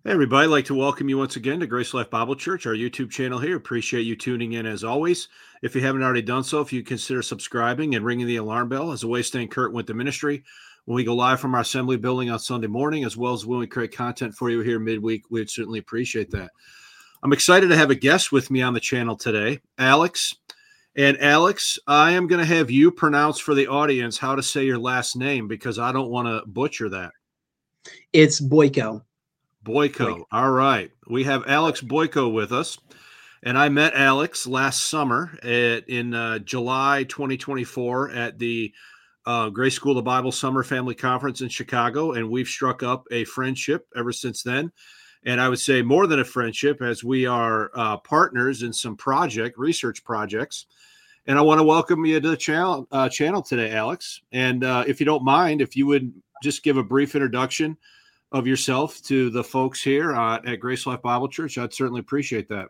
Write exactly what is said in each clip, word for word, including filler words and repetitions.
Hey, everybody. I'd like to welcome you once again to Grace Life Bible Church, our YouTube channel here. Appreciate you tuning in as always. If you haven't already done so, if you consider subscribing and ringing the alarm bell as a way of staying current with the ministry, when we go live from our assembly building on Sunday morning, as well as when we create content for you here midweek, we'd certainly appreciate that. I'm excited to have a guest with me on the channel today, Alex. And Alex, I am going to have you pronounce for the audience how to say your last name because I don't want to butcher that. It's Boyko. Boyko. Boyko. All right. We have Alex Boyko with us. And I met Alex last summer at, in uh, July twenty twenty-four at the uh, Grace School of Bible Summer Family Conference in Chicago. And we've struck up a friendship ever since then. And I would say more than a friendship, as we are uh, partners in some project, research projects. And I want to welcome you to the channel, uh, channel today, Alex. And uh, if you don't mind, if you would just give a brief introduction of yourself to the folks here uh, at Grace Life Bible Church, I'd certainly appreciate that.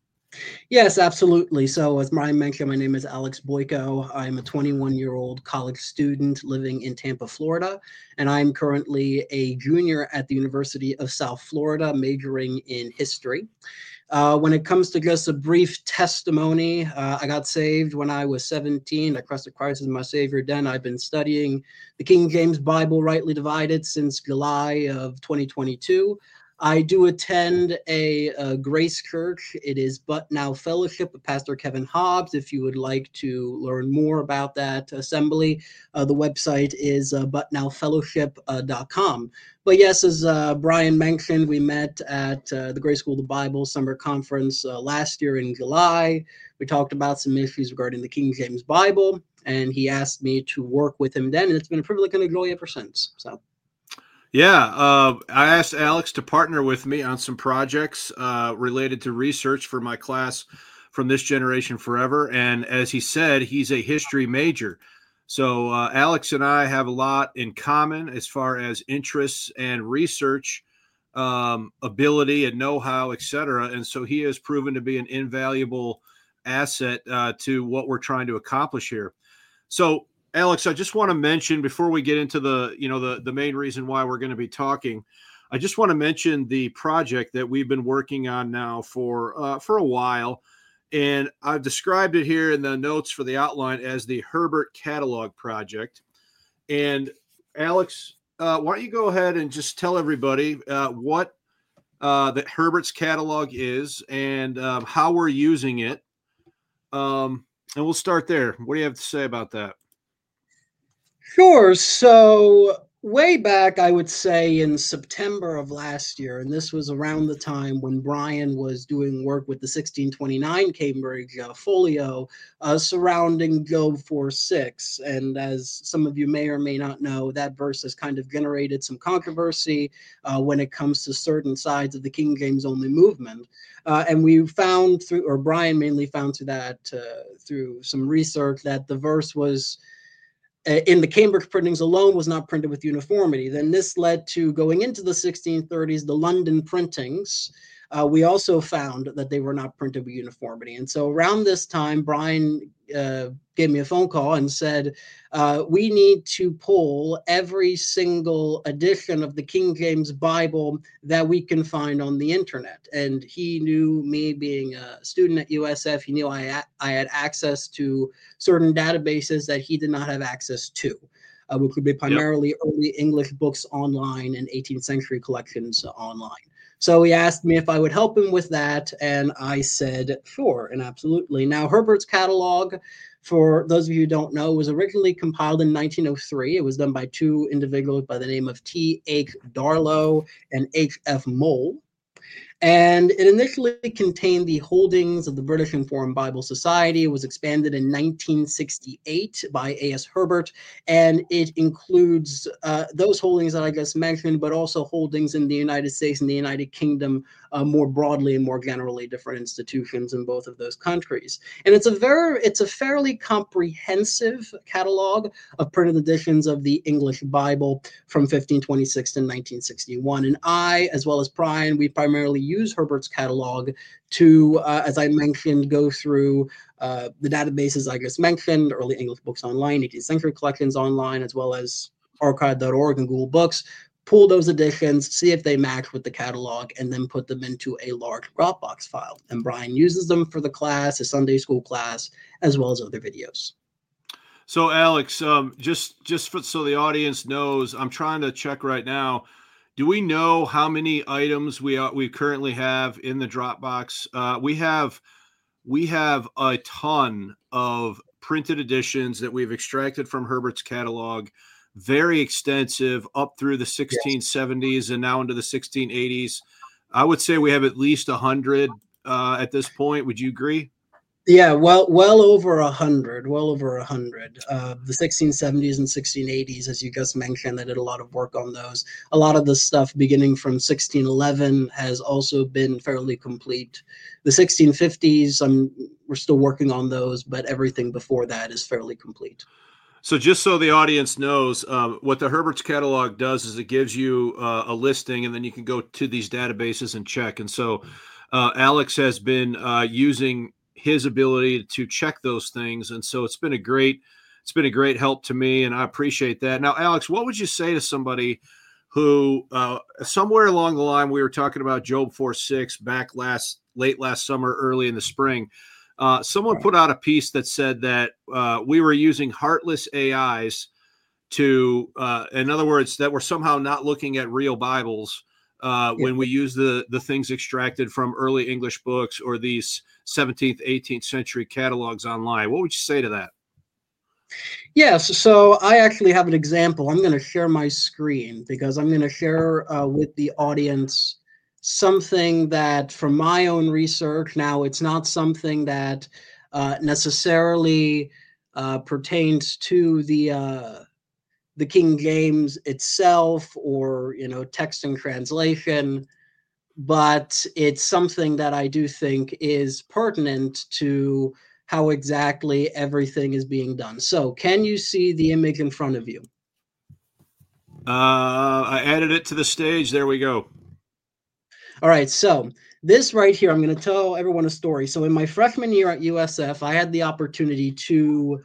Yes, absolutely. So as Brian mentioned, my name is Alex Boyko. I'm a twenty-one-year-old college student living in Tampa, Florida, and I'm currently a junior at the University of South Florida, majoring in history. Uh, when it comes to just a brief testimony, uh, I got saved when I was seventeen. I trusted Christ as my Savior then. I've been studying the King James Bible, rightly divided, since July of twenty twenty-two. I do attend a, a Grace Church. It is But Now Fellowship with Pastor Kevin Hobbs. If you would like to learn more about that assembly, uh, the website is uh, but now fellowship dot com. But yes, as uh, Brian mentioned, we met at uh, the Grace School of the Bible Summer Conference uh, last year in July. We talked about some issues regarding the King James Bible, and he asked me to work with him then, and it's been a privilege and a joy ever since. So. Yeah, uh, I asked Alex to partner with me on some projects uh, related to research for my class from This Generation Forever. And as he said, he's a history major. So uh, Alex and I have a lot in common as far as interests and research um, ability and know-how, et cetera. And so he has proven to be an invaluable asset uh, to what we're trying to accomplish here. So Alex, I just want to mention before we get into the, you know, the, the main reason why we're going to be talking, I just want to mention the project that we've been working on now for uh, for a while. And I've described it here in the notes for the outline as the Herbert Catalog Project. And Alex, uh, why don't you go ahead and just tell everybody uh, what uh, that Herbert's Catalog is and um, how we're using it. Um, and we'll start there. What do you have to say about that? Sure. So way back, I would say in September of last year, and this was around the time when Brian was doing work with the sixteen twenty-nine Cambridge uh, folio uh, surrounding Job four six. And as some of you may or may not know, that verse has kind of generated some controversy uh, when it comes to certain sides of the King James only movement. Uh, and we found through, or Brian mainly found through that, uh, through some research, that the verse was in the Cambridge printings alone was not printed with uniformity. Then this led to, going into the sixteen thirties, the London printings. Uh, we also found that they were not printed with uniformity. And so around this time, Brian uh, gave me a phone call and said, uh, we need to pull every single edition of the King James Bible that we can find on the internet. And he knew, me being a student at U S F, he knew I, I had access to certain databases that he did not have access to, uh, which would be primarily yep. early English books online and eighteenth century collections online. So he asked me if I would help him with that, and I said, sure, and absolutely. Now, Herbert's Catalog, for those of you who don't know, was originally compiled in nineteen oh three. It was done by two individuals by the name of T H Darlow and H F Mole. And it initially contained the holdings of the British and Foreign Bible Society. It was expanded in nineteen sixty-eight by A S Herbert, and it includes uh, those holdings that I just mentioned, but also holdings in the United States and the United Kingdom uh, more broadly and more generally, different institutions in both of those countries. And it's a very, it's a fairly comprehensive catalog of printed editions of the English Bible from fifteen twenty-six to nineteen sixty-one. And I, as well as Brian, we primarily use Herbert's catalog to, uh, as I mentioned, go through uh, the databases I just mentioned, early English books online, eighteenth century collections online, as well as archive dot org and Google Books, pull those editions, see if they match with the catalog, and then put them into a large Dropbox file. And Brian uses them for the class, his Sunday school class, as well as other videos. So, Alex, um, just just for, so the audience knows, I'm trying to check right now. Do we know how many items we are, we currently have in the Dropbox? Uh, we have we have a ton of printed editions that we've extracted from Herbert's catalog, very extensive, up through the sixteen seventies and now into the sixteen eighties. I would say we have at least a hundred uh, at this point. Would you agree? Yeah, well, well over a hundred, well over a hundred. Uh, the sixteen seventies and sixteen eighties, as you just mentioned, I did a lot of work on those. A lot of the stuff beginning from sixteen eleven has also been fairly complete. The sixteen fifties, um, we're still working on those, but everything before that is fairly complete. So just so the audience knows, um, what the Herbert's catalog does is it gives you uh, a listing, and then you can go to these databases and check. And so uh, Alex has been uh, using his ability to check those things, and so it's been a great it's been a great help to me, and I appreciate that. Now, Alex, what would you say to somebody who uh, somewhere along the line, we were talking about Job four six back last late last summer, early in the spring. Uh, someone put out a piece that said that uh, we were using heartless A Is to, uh, in other words, that we're somehow not looking at real Bibles uh, Yeah. when we use the the things extracted from early English books or these seventeenth, eighteenth century catalogs online. What would you say to that? Yes, so I actually have an example. I'm going to share my screen because I'm going to share uh, with the audience something that from my own research, now it's not something that uh, necessarily uh, pertains to the uh, the King James itself or, you know, text and translation, but it's something that I do think is pertinent to how exactly everything is being done. So can you see the image in front of you? Uh, I added it to the stage. There we go. All right, so this right here, I'm going to tell everyone a story. So in my freshman year at U S F, I had the opportunity to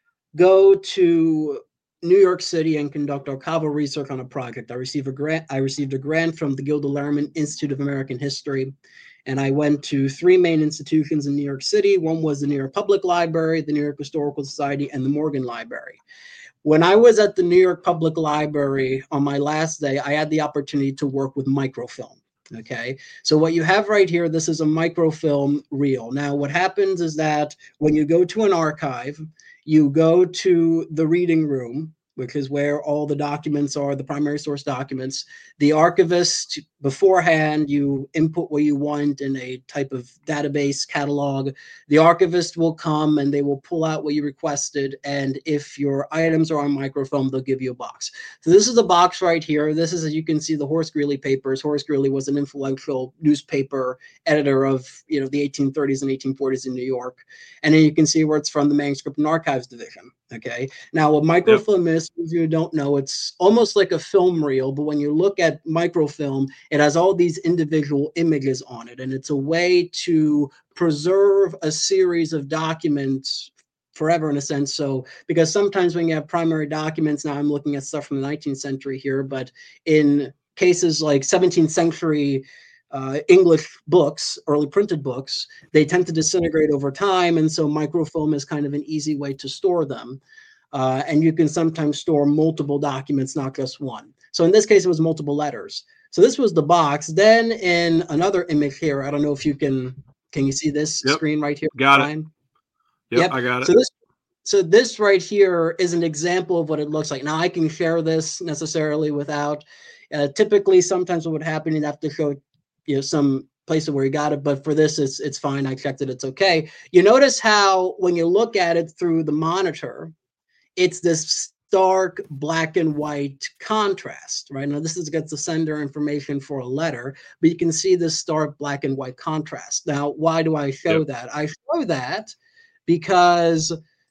go to New York City and conduct archival research on a project. I received a grant. I received a grant from the Gilder Lehrman Institute of American History, and I went to three main institutions in New York City. One was the New York Public Library, the New York Historical Society, and the Morgan Library. When I was at the New York Public Library on my last day, I had the opportunity to work with microfilm. Okay, so what you have right here, this is a microfilm reel. Now, what happens is that when you go to an archive, you go to the reading room, which is where all the documents are, the primary source documents. The archivist, beforehand, you input what you want in a type of database catalog. The archivist will come and they will pull out what you requested. And if your items are on microfilm, they'll give you a box. So this is the box right here. This is, as you can see, the Horace Greeley papers. Horace Greeley was an influential newspaper editor of, you know, the eighteen thirties and eighteen forties in New York. And then you can see where it's from, the Manuscript and Archives Division. Okay. Now, what microfilm yep. is, if you don't know, it's almost like a film reel, but when you look at microfilm, it has all these individual images on it. And it's a way to preserve a series of documents forever, in a sense. So, because sometimes when you have primary documents, now I'm looking at stuff from the nineteenth century here, but in cases like seventeenth century Uh, English books, early printed books, they tend to disintegrate over time. And so microfilm is kind of an easy way to store them. Uh, and you can sometimes store multiple documents, not just one. So in this case, it was multiple letters. So this was the box. Then in another image here, I don't know if you can, can you see this yep. screen right here? Got Brian? it. Yep, yep, I got it. So this, so this right here is an example of what it looks like. Now I can share this necessarily without, uh, typically sometimes what would happen, you'd have to show you know, some place where you got it, but for this, it's it's fine. I checked it, it's okay. You notice how when you look at it through the monitor, it's this stark black and white contrast, right? Now this is gets the sender information for a letter, but you can see this stark black and white contrast. Now, why do I show yep. that? I show that because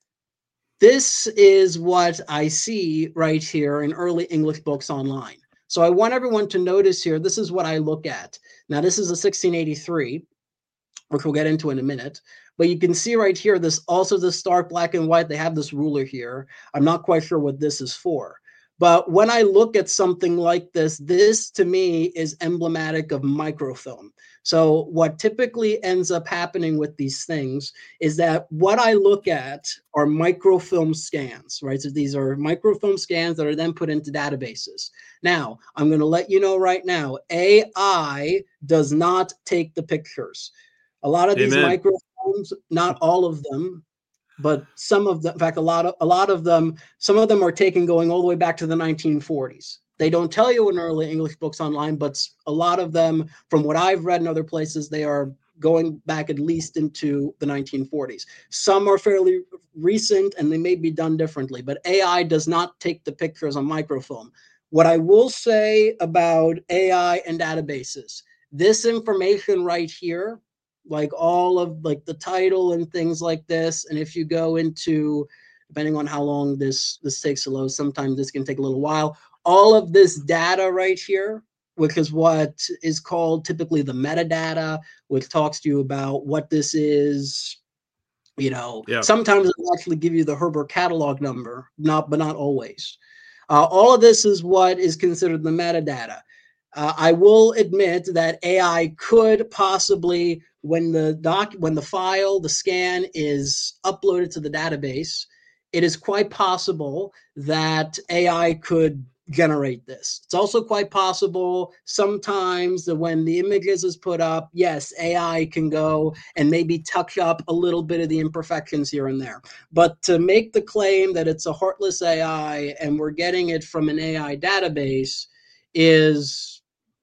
this is what I see right here in early English books online. So I want everyone to notice here, this is what I look at. Now, this is a sixteen eighty-three, which we'll get into in a minute. But you can see right here, this also the stark black and white. They have this ruler here. I'm not quite sure what this is for. But when I look at something like this, this to me is emblematic of microfilm. So what typically ends up happening with these things is that what I look at are microfilm scans, right? So these are microfilm scans that are then put into databases. Now, I'm going to let you know right now, A I does not take the pictures. A lot of these Amen. microfilms, not all of them, but some of them, in fact, a lot of a lot of them, some of them are taken going all the way back to the nineteen forties. They don't tell you in early English books online, but a lot of them, from what I've read in other places, they are going back at least into the nineteen forties. Some are fairly recent and they may be done differently, but A I does not take the pictures on microfilm. What I will say about A I and databases, this information right here, like all of like the title and things like this. And if you go into, depending on how long this this takes to load, sometimes this can take a little while. All of this data right here, which is what is called typically the metadata, which talks to you about what this is. You know, Yeah. sometimes it'll actually give you the Herbert catalog number, not but not always. Uh, all of this is what is considered the metadata. Uh, I will admit that A I could possibly, when the doc, when the file, the scan is uploaded to the database, it is quite possible that A I could generate this. It's also quite possible sometimes that when the images is put up, yes, A I can go and maybe touch up a little bit of the imperfections here and there. But to make the claim that it's a heartless A I and we're getting it from an A I database is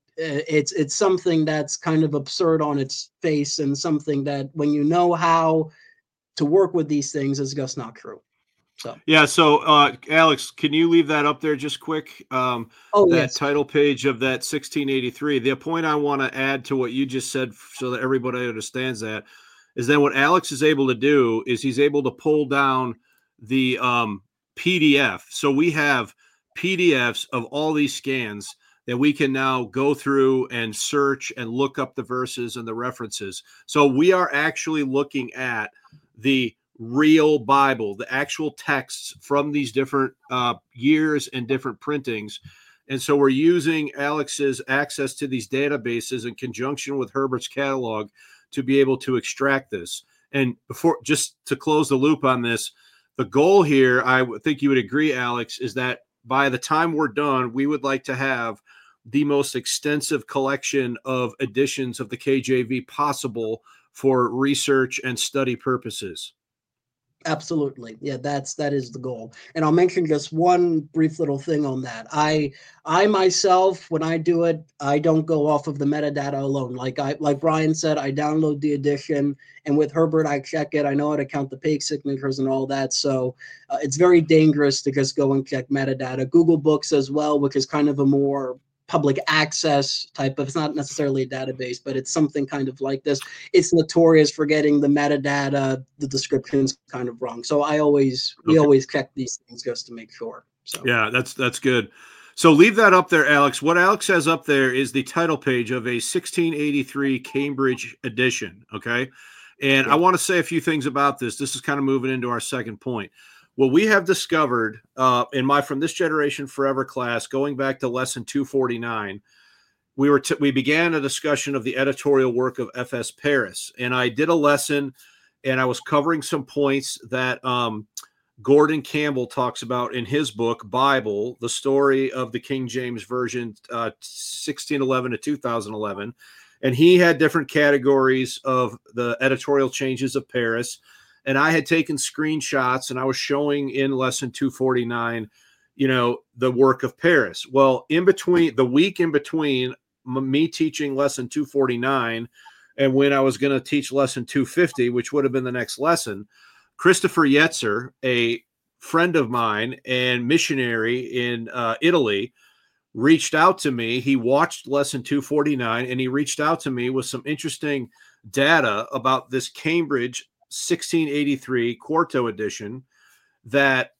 it's it's something that's kind of absurd on its face, and something that when you know how to work with these things is just not true. So yeah, so uh, Alex, can you leave that up there just quick? Um, oh that yes, title page of that sixteen eighty-three. The point I want to add to what you just said, so that everybody understands that, is that what Alex is able to do is he's able to pull down the um, P D F. So we have P D Fs of all these scans that we can now go through and search and look up the verses and the references. So we are actually looking at the real Bible, the actual texts from these different uh, years and different printings. And so we're using Alex's access to these databases in conjunction with Herbert's catalog to be able to extract this. And before, just to close the loop on this, the goal here, I think you would agree, Alex, is that by the time we're done, we would like to have the most extensive collection of editions of the K J V possible for research and study purposes. absolutely. Yeah, that's that is the goal. And I'll mention just one brief little thing on that. I I myself, when I do it, I don't go off of the metadata alone. Like I like Brian said, I download the edition, and with Herbert, I check it. I know how to count the page signatures and all that. So uh, it's very dangerous to just go and check metadata. Google Books as well, which is kind of a more public access type of, it's not necessarily a database, but it's something kind of like this. It's notorious for getting the metadata, the descriptions kind of wrong. So I always, we Okay. always check these things just to make sure. So Yeah, that's that's good. So leave that up there, Alex. What Alex has up there is the title page of a sixteen eighty-three Cambridge edition. Okay. And I yeah, want to say a few things about this. This is kind of moving into our second point. What we have discovered uh, in my From This Generation Forever class, going back to lesson two forty-nine, we were t- we began a discussion of the editorial work of F S Paris, and I did a lesson, and I was covering some points that um, Gordon Campbell talks about in his book Bible, the story of the King James Version, uh, sixteen eleven to two thousand eleven, and he had different categories of the editorial changes of Paris. And I had taken screenshots and I was showing in lesson two forty-nine, you know, the work of Paris. Well, in between the week in between m- me teaching lesson two forty-nine and when I was going to teach lesson two fifty, which would have been the next lesson, Christopher Yetzer, a friend of mine and missionary in uh, Italy, reached out to me. He watched lesson two forty-nine and he reached out to me with some interesting data about this Cambridge sixteen eighty-three quarto edition that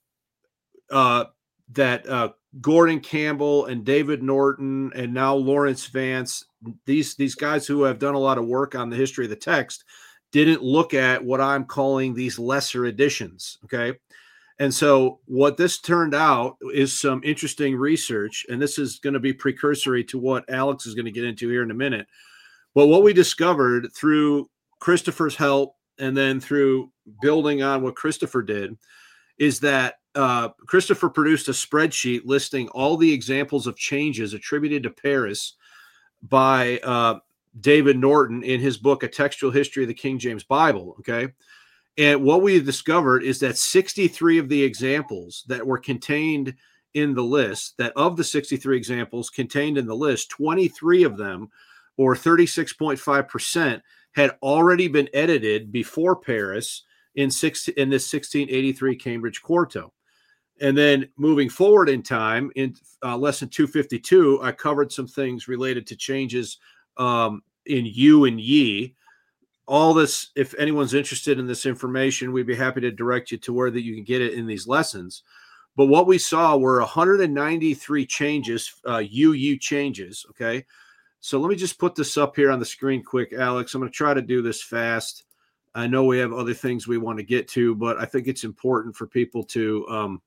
uh, that uh, Gordon Campbell and David Norton and now Lawrence Vance, these these guys who have done a lot of work on the history of the text, didn't look at what I'm calling these lesser editions. Okay. And so what this turned out is some interesting research, and this is going to be precursory to what Alex is going to get into here in a minute. But what we discovered through Christopher's help and then through building on what Christopher did is that uh, Christopher produced a spreadsheet listing all the examples of changes attributed to Paris by uh, David Norton in his book, A Textual History of the King James Bible, okay? And what we discovered is that sixty-three of the examples that were contained in the list, that of the sixty-three examples contained in the list, twenty-three of them, or thirty-six point five percent, had already been edited before Paris in, six, in this sixteen eighty-three Cambridge Quarto. And then moving forward in time, in uh, lesson two fifty-two, I covered some things related to changes um, in you and ye. All this, if anyone's interested in this information, we'd be happy to direct you to where that you can get it in these lessons. But what we saw were one hundred ninety-three changes, uh, U U changes, okay? So let me just put this up here on the screen quick, Alex. I'm going to try to do this fast. I know we have other things we want to get to, but I think it's important for people to um,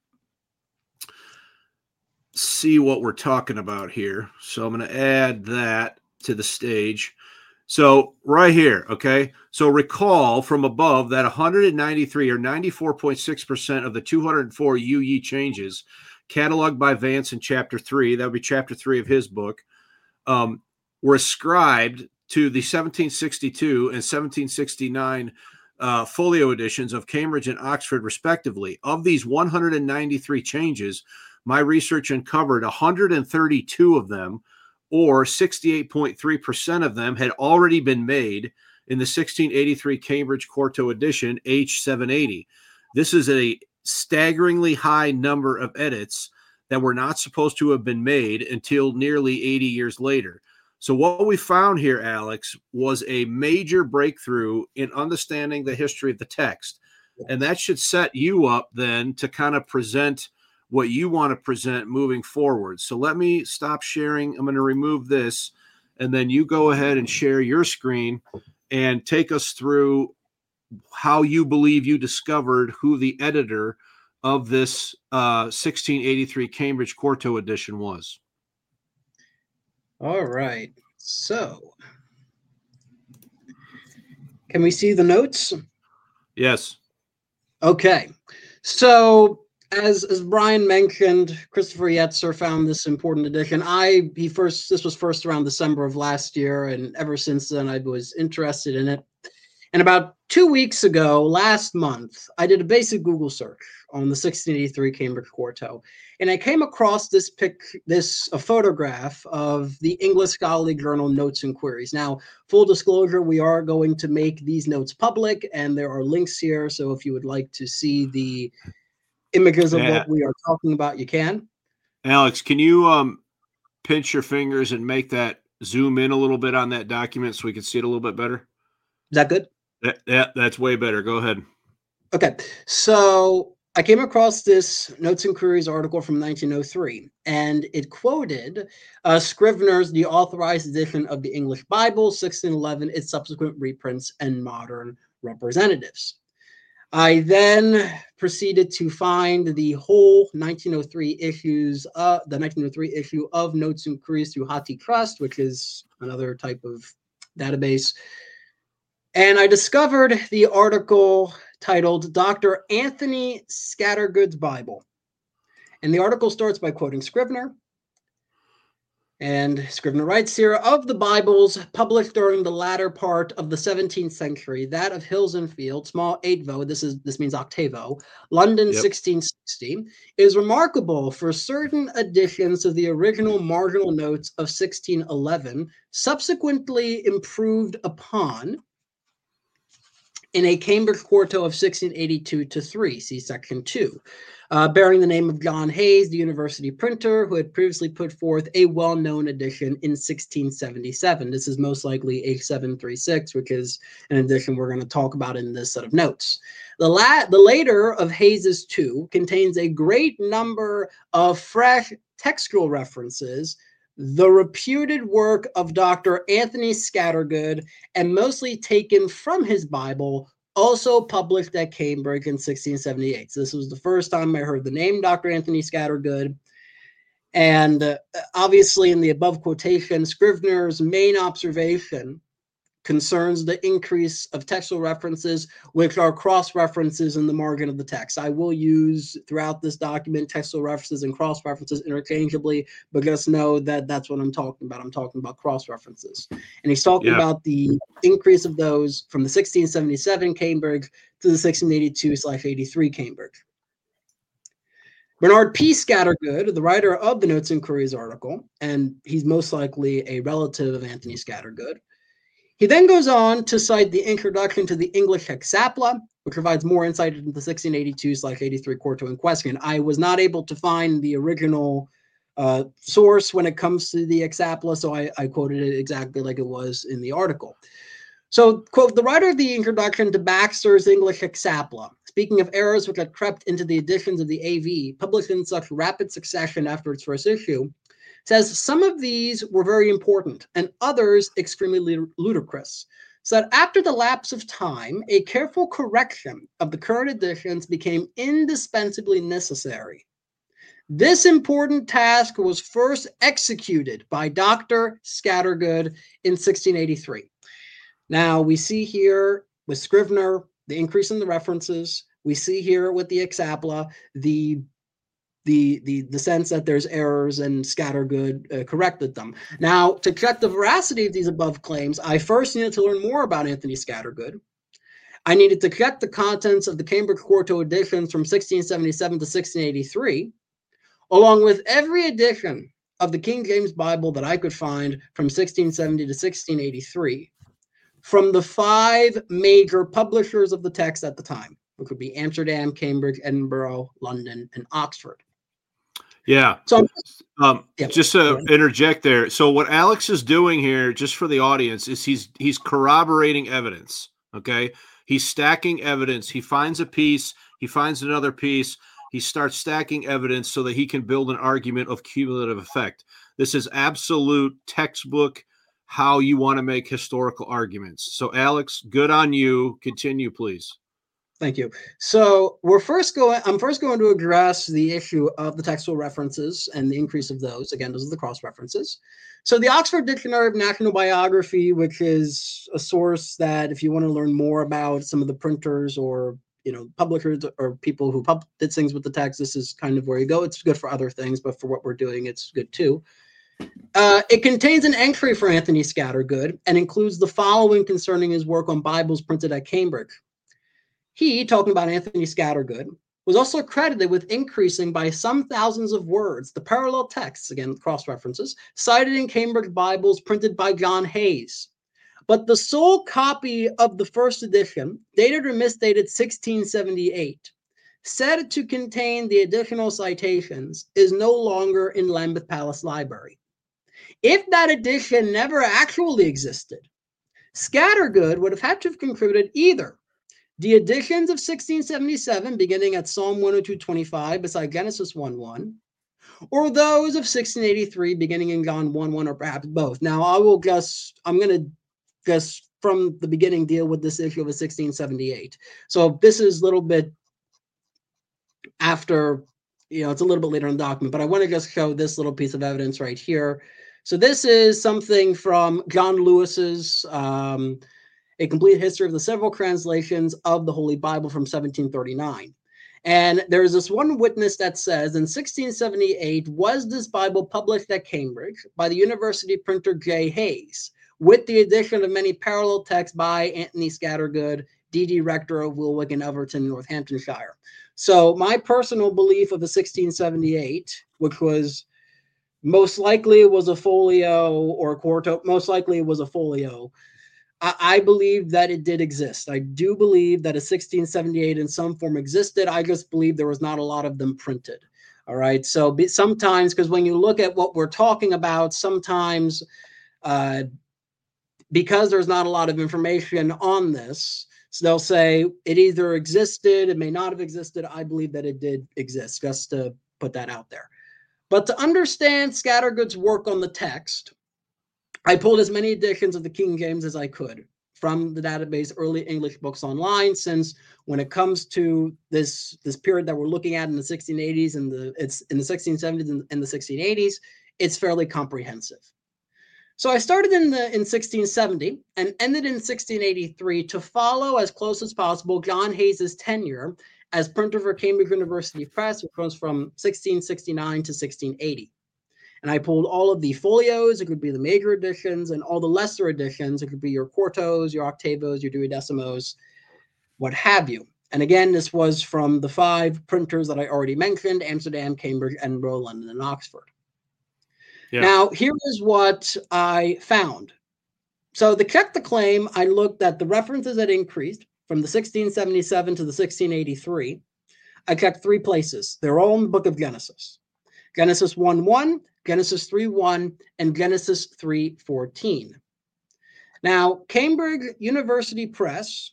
see what we're talking about here. So I'm going to add that to the stage. So right here, okay, so recall from above that one hundred ninety-three or ninety-four point six percent of the two hundred four U E changes cataloged by Vance in chapter three, that would be chapter three of his book, um, were ascribed to the seventeen sixty-two and seventeen sixty-nine uh, folio editions of Cambridge and Oxford, respectively. Of these one hundred ninety-three changes, my research uncovered one hundred thirty-two of them, or sixty-eight point three percent of them, had already been made in the sixteen eighty-three Cambridge Quarto edition, H seven eighty. This is a staggeringly high number of edits that were not supposed to have been made until nearly eighty years later. So what we found here, Alex, was a major breakthrough in understanding the history of the text. And that should set you up then to kind of present what you want to present moving forward. So let me stop sharing. I'm going to remove this, and then you go ahead and share your screen and take us through how you believe you discovered who the editor of this uh, sixteen eighty-three Cambridge Quarto edition was. All right. So can we see the notes? Yes. Okay. So As, as Brian mentioned, Christopher Yetzer found this important edition. I he first this was first around December of last year, and ever since then I was interested in it. And about two weeks ago, last month, I did a basic Google search on the sixteen eighty-three Cambridge Quarto, and I came across this pic, this a photograph of the English Scholarly Journal Notes and Queries. Now, full disclosure, we are going to make these notes public, and there are links here. So if you would like to see the images of Yeah. what we are talking about, you can. Alex, can you um, pinch your fingers and make that zoom in a little bit on that document so we can see it a little bit better? Is that good? That, that That's way better. Go ahead. Okay. So I came across this Notes and Queries article from nineteen oh three, and it quoted uh, Scrivener's The Authorized Edition of the English Bible, sixteen eleven, its subsequent reprints and modern representatives. I then proceeded to find the whole nineteen oh three issues, uh, the nineteen oh three issue of Notes and Queries through HathiTrust, which is another type of database. And I discovered the article titled Doctor Anthony Scattergood's Bible. And the article starts by quoting Scrivener. And Scrivener writes here, of the Bibles published during the latter part of the seventeenth century, that of Hills and Field, small eighvo, this is this means octavo, London Yep. sixteen sixty, is remarkable for certain additions of the original marginal notes of sixteen eleven, subsequently improved upon in a Cambridge Quarto of sixteen eighty-two to three, see section two, uh, bearing the name of John Hayes, the university printer, who had previously put forth a well-known edition in sixteen seventy-seven. This is most likely H seven thirty-six, which is an edition we're going to talk about in this set of notes. The, la the later of Hayes's two contains a great number of fresh textual references, the reputed work of Doctor Anthony Scattergood, and mostly taken from his Bible, also published at Cambridge in sixteen seventy-eight. So this was the first time I heard the name Doctor Anthony Scattergood. And uh, obviously, in the above quotation, Scrivener's main observation concerns the increase of textual references, which are cross-references in the margin of the text. I will use throughout this document textual references and cross-references interchangeably, but just know that that's what I'm talking about. I'm talking about cross-references. And he's talking yeah. about the increase of those from the sixteen seventy-seven Cambridge to the sixteen eighty-two slash eighty-three Cambridge. Bernard P. Scattergood, the writer of the Notes and Queries article, and he's most likely a relative of Anthony Scattergood. He then goes on to cite the introduction to the English Hexapla, which provides more insight into the sixteen eighty-two slash eighty-three quarto in question. I was not able to find the original uh, source when it comes to the Hexapla, so I, I quoted it exactly like it was in the article. So, quote, the writer of the introduction to Baxter's English Hexapla, speaking of errors which had crept into the editions of the A V, published in such rapid succession after its first issue, says some of these were very important and others extremely ludicrous, so that after the lapse of time, a careful correction of the current editions became indispensably necessary. This important task was first executed by Doctor Scattergood in sixteen eighty-three. Now, we see here with Scrivener, the increase in the references. We see here with the Hexapla, the The, the, the sense that there's errors and Scattergood uh, corrected them. Now, to check the veracity of these above claims, I first needed to learn more about Anthony Scattergood. I needed to check the contents of the Cambridge Quarto editions from sixteen seventy-seven to sixteen eighty-three, along with every edition of the King James Bible that I could find from sixteen seventy to sixteen eighty-three, from the five major publishers of the text at the time, which would be Amsterdam, Cambridge, Edinburgh, London, and Oxford. Yeah. So, um, yeah. just to interject there. So what Alex is doing here, just for the audience, is he's he's corroborating evidence. Okay. He's stacking evidence. He finds a piece. He finds another piece. He starts stacking evidence so that he can build an argument of cumulative effect. This is absolute textbook how you want to make historical arguments. So, Alex, good on you. Continue, please. Thank you. So we're first going, I'm first going to address the issue of the textual references and the increase of those. Again, those are the cross references. So the Oxford Dictionary of National Biography, which is a source that if you want to learn more about some of the printers or, you know, publishers or people who pub- did things with the text, this is kind of where you go. It's good for other things, but for what we're doing, it's good too. Uh, it contains an entry for Anthony Scattergood and includes the following concerning his work on Bibles printed at Cambridge. He, talking about Anthony Scattergood, was also credited with increasing by some thousands of words the parallel texts, again, cross-references, cited in Cambridge Bibles printed by John Hayes. But the sole copy of the first edition, dated or misdated sixteen seventy-eight, said to contain the additional citations, is no longer in Lambeth Palace Library. If that edition never actually existed, Scattergood would have had to have concluded either the editions of sixteen seventy-seven, beginning at Psalm one oh two twenty-five, beside Genesis one one, or those of sixteen eighty-three, beginning in John one one, or perhaps both. Now, I will just, I'm going to just from the beginning deal with this issue of a sixteen seventy-eight. So this is a little bit after, you know, it's a little bit later in the document, but I want to just show this little piece of evidence right here. So this is something from John Lewis's um, A Complete History of the Several Translations of the Holy Bible from seventeen thirty-nine. And there's this one witness that says, in sixteen seventy-eight, was this Bible published at Cambridge by the university printer J. Hayes, with the addition of many parallel texts by Anthony Scattergood, D D Rector of Woolwich and Everton, Northamptonshire. So my personal belief of the sixteen seventy-eight, which was most likely it was a folio or a quarto, most likely it was a folio, I, I believe that it did exist. I do believe that a sixteen seventy-eight in some form existed. I just believe there was not a lot of them printed. All right. So be, sometimes, because when you look at what we're talking about, sometimes uh, because there's not a lot of information on this, so they'll say it either existed, it may not have existed. I believe that it did exist, just to put that out there. But to understand Scattergood's work on the text, I pulled as many editions of the King James as I could from the database Early English Books Online, since when it comes to this, this period that we're looking at in the sixteen eighties and the it's in the sixteen seventies and, and the sixteen eighties, it's fairly comprehensive. So I started in the in sixteen seventy and ended in sixteen eighty-three to follow as close as possible John Hayes's tenure as printer for Cambridge University Press, which goes from sixteen sixty-nine to sixteen eighty. And I pulled all of the folios. It could be the major editions, and all the lesser editions. It could be your quartos, your octavos, your duodecimos, what have you. And again, this was from the five printers that I already mentioned: Amsterdam, Cambridge, Edinburgh, London, and Oxford. Yeah. Now, here is what I found. So to check the claim, I looked at the references that increased from the sixteen seventy-seven to the sixteen eighty-three. I checked three places. They're all in the book of Genesis. Genesis one one, Genesis three one, and Genesis three fourteen. Now, Cambridge University Press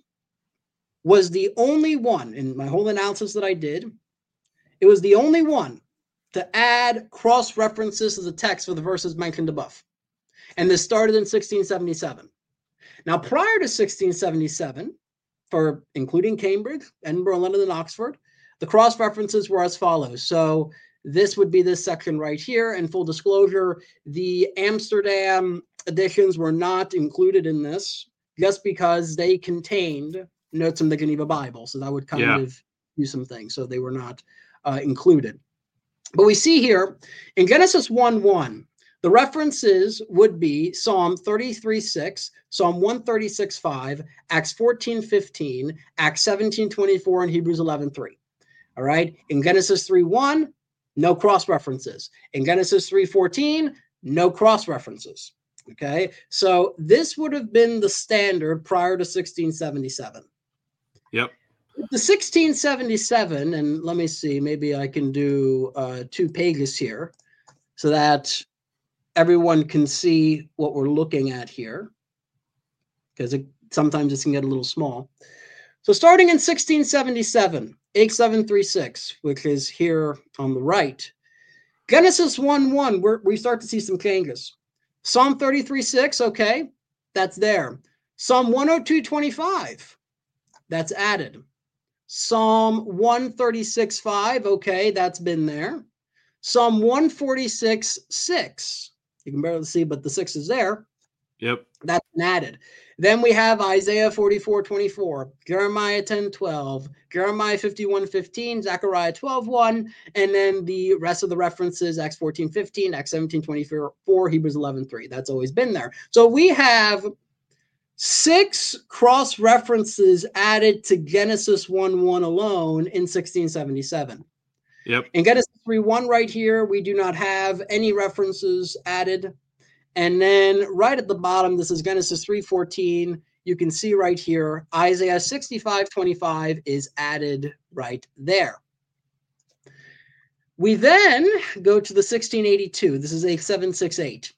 was the only one, in my whole analysis that I did, it was the only one to add cross-references to the text for the verses mentioned above. And this started in sixteen seventy-seven. Now, prior to sixteen seventy-seven, for including Cambridge, Edinburgh, London, and Oxford, the cross-references were as follows. So this would be this section right here. And full disclosure, the Amsterdam editions were not included in this just because they contained notes from the Geneva Bible. So that would kind yeah. of do some things. So they were not uh, included. But we see here in Genesis one one, the references would be Psalm thirty-three six, Psalm one thirty-six five, Acts fourteen fifteen, Acts seventeen twenty-four, and Hebrews eleven three. All right. In Genesis three one, no cross references. In Genesis three fourteen, no cross references. Okay. So this would have been the standard prior to sixteen seventy-seven. Yep. The sixteen seventy-seven, and let me see, maybe I can do uh, two pages here so that everyone can see what we're looking at here, because it, sometimes it can get a little small. So starting in sixteen seventy-seven, H seven thirty-six, which is here on the right, Genesis one one, we're, we start to see some changes. Psalm thirty-three six, okay, that's there. Psalm one oh two twenty-five, that's added. Psalm one thirty-six five, okay, that's been there. Psalm one forty-six six, you can barely see, but the six is there. Yep. That's been added. Then we have Isaiah forty-four twenty-four, Jeremiah ten twelve, Jeremiah fifty-one fifteen, Zechariah twelve one, and then the rest of the references, Acts fourteen fifteen, Acts seventeen twenty-four, Hebrews eleven three. That's always been there. So we have six cross references added to Genesis one one alone in sixteen seventy-seven. Yep. In Genesis three one right here, we do not have any references added. And then right at the bottom, this is Genesis three fourteen. You can see right here, Isaiah sixty-five twenty-five is added right there. We then go to the sixteen eighty-two. This is a seven sixty-eight.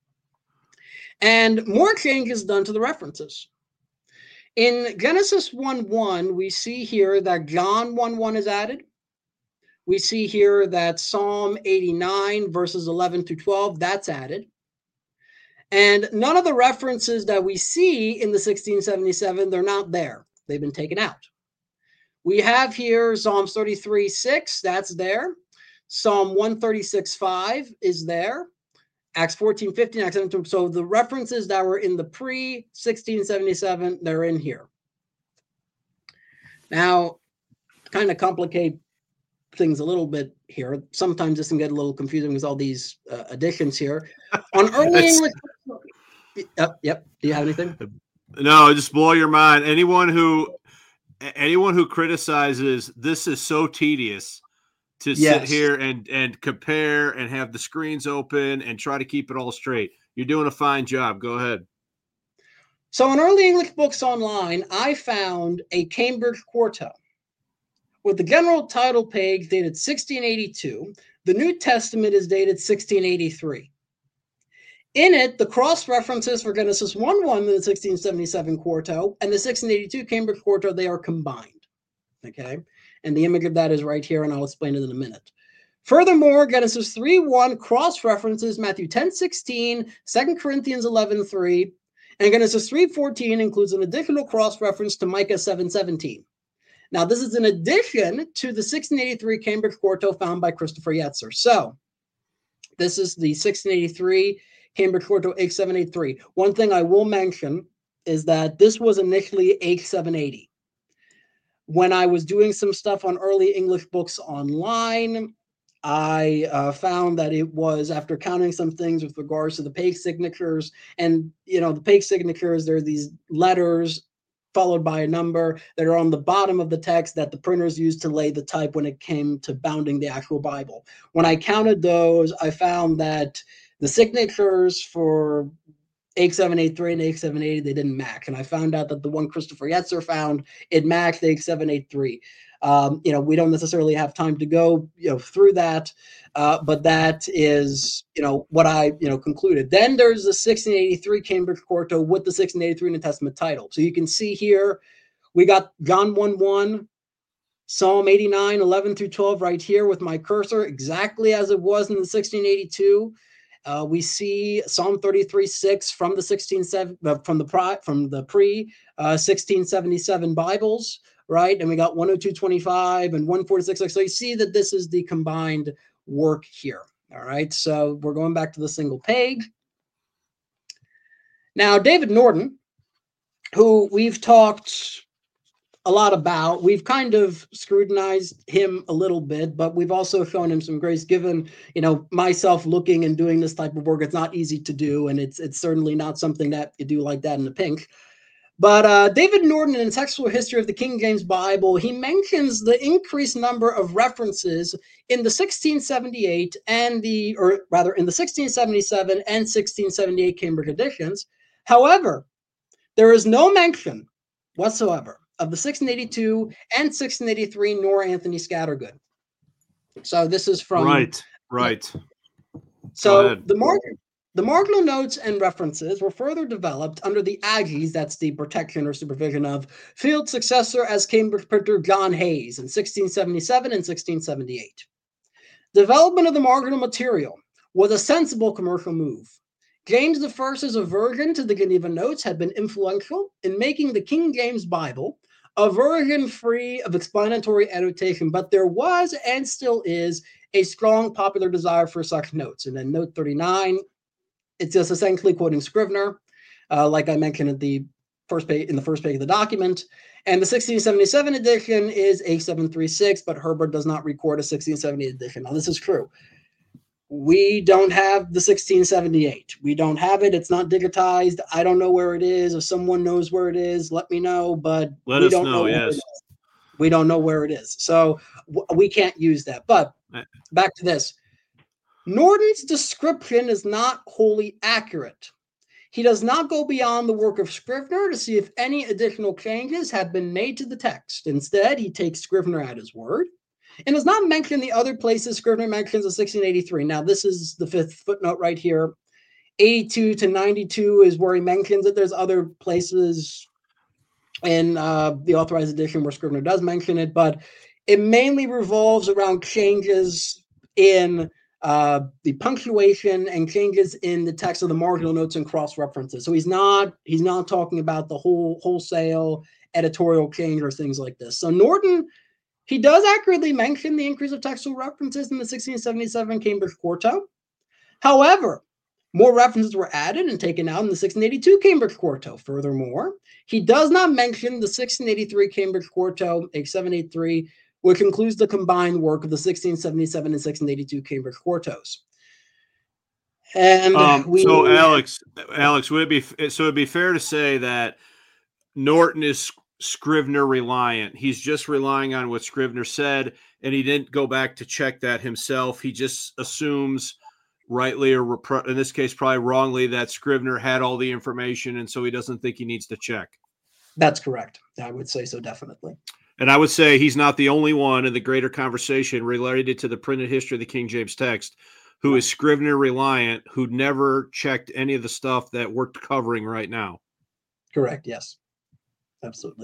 And more changes done to the references. In Genesis one one, we see here that John one one is added. We see here that Psalm eighty-nine, verses eleven through twelve, that's added. And none of the references that we see in the sixteen seventy-seven, they're not there. They've been taken out. We have here Psalm thirty-three six, that's there. Psalm one thirty-six five is there. Acts fourteen fifteen, Acts seventeen. So the references that were in the pre sixteen seventy-seven, they're in here. Now, kind of complicate things a little bit here. Sometimes this can get a little confusing with all these uh, additions here. On early English, yep, yep. Do you have anything? No, just blow your mind. Anyone who, anyone who criticizes this is so tedious to yes. sit here and and compare and have the screens open and try to keep it all straight. You're doing a fine job. Go ahead. So in Early English Books Online, I found a Cambridge Quarto with the general title page dated sixteen eighty-two. The New Testament is dated sixteen eighty-three. In it, the cross references for Genesis one one in the sixteen seventy-seven Quarto and the sixteen eighty-two Cambridge Quarto, they are combined. Okay. And the image of that is right here, and I'll explain it in a minute. Furthermore, Genesis three one cross-references Matthew ten sixteen, Second Corinthians eleven three, And Genesis three fourteen includes an additional cross-reference to Micah seven seventeen. Now, this is in addition to the sixteen eighty-three Cambridge Quarto found by Christopher Yetzer. So, this is the sixteen eighty-three Cambridge Quarto H seven eighty-three. One thing I will mention is that this was initially H seven eighty. When I was doing some stuff on early English books online, I uh, found that it was, after counting some things with regards to the page signatures, and, you know, the page signatures, there are these letters followed by a number that are on the bottom of the text that the printers used to lay the type when it came to bounding the actual Bible. When I counted those, I found that the signatures for H seven eighty-three and H seven eighty, they didn't match. And I found out that the one Christopher Yetzer found, it matched H seven eighty-three. Um, you know, we don't necessarily have time to go, you know, through that, uh, but that is, you know, what I, you know, concluded. Then there's the sixteen eighty-three Cambridge Quarto with the sixteen eighty-three New Testament title. So you can see here, we got John one one, Psalm eighty-nine, eleven through twelve right here with my cursor, exactly as it was in the sixteen eighty-two. Uh, we see Psalm thirty-three six from the sixteen uh, from the pri from the pre uh, sixteen seventy-seven Bibles, right? And we got one oh two twenty-five and one forty-six. So you see that this is the combined work here. All right. So we're going back to the single page. Now, David Norden, who we've talked a lot about, we've kind of scrutinized him a little bit, but we've also shown him some grace, given, you know, myself looking and doing this type of work. It's not easy to do, and it's it's certainly not something that you do like that in the pink. But uh, David Norden, in Textual History of the King James Bible, he mentions the increased number of references in the sixteen seventy-eight and the, or rather in the sixteen seventy-seven and sixteen seventy-eight Cambridge editions. However, there is no mention whatsoever of the sixteen eighty-two and sixteen eighty-three nor Anthony Scattergood. So this is from... Right, right. So the margin, the marginal notes and references were further developed under the A G Es, that's the protection or supervision of Field's successor as Cambridge printer John Hayes in sixteen seventy-seven and sixteen seventy-eight. Development of the marginal material was a sensible commercial move. James the First's aversion to the Geneva Notes had been influential in making the King James Bible a version free of explanatory annotation, but there was and still is a strong popular desire for such notes. And then note thirty-nine, it's just essentially quoting Scrivener, uh, like I mentioned at the first page, in the first page of the document. And the sixteen seventy-seven edition is H seven thirty-six, but Herbert does not record a sixteen seventy-eight edition. Now, this is true. We don't have the sixteen seventy-eight. We don't have it. It's not digitized. I don't know where it is. If someone knows where it is, let me know. But let we us don't know. know Yes, we don't know where it is, so we can't use that. But back to this. Norden's description is not wholly accurate. He does not go beyond the work of Scrivener to see if any additional changes have been made to the text. Instead, he takes Scrivener at his word and does not mention the other places Scrivener mentions in sixteen eighty-three. Now, this is the fifth footnote right here. eighty-two to ninety-two is where he mentions it. There's other places in uh, the authorized edition where Scrivener does mention it, but it mainly revolves around changes in uh, the punctuation and changes in the text of the marginal notes and cross references. So he's not he's not talking about the whole wholesale editorial change or things like this. So Norden, he does accurately mention the increase of textual references in the sixteen seventy-seven Cambridge Quarto. However, more references were added and taken out in the sixteen eighty-two Cambridge Quarto. Furthermore, he does not mention the sixteen eighty-three Cambridge Quarto, H seven eighty-three, which includes the combined work of the sixteen seventy-seven and sixteen eighty-two Cambridge Quartos. And um, we, so, Alex, Alex, would it be so? It'd be fair to say that Norton is Scrivener reliant. He's just relying on what Scrivener said, and he didn't go back to check that himself. He just assumes, rightly or in this case probably wrongly, that Scrivener had all the information, and so he doesn't think he needs to check. That's correct. I would say so, definitely. And I would say he's not the only one in the greater conversation related to the printed history of the King James text who is Scrivener reliant, who never checked any of the stuff that we're covering right now. Correct. Yes, absolutely.